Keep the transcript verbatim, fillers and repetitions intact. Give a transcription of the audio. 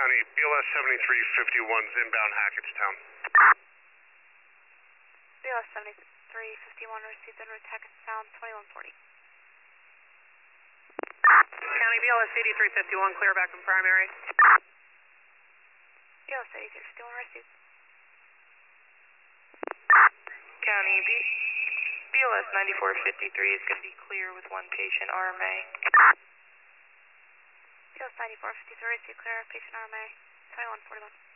County, B L S seventy-three fifty-one's inbound Hackettstown. B L S seventy-three fifty-one received en route Hackettstown, twenty-one forty. County, B L S eighty-three fifty-one, clear back from primary. B L S eighty-three fifty-one received. County, B BLS ninety-four fifty-three is going to be clear with one patient R M A. B L S ninety-four fifty-three received clear, patient R M A, twenty-one forty-one.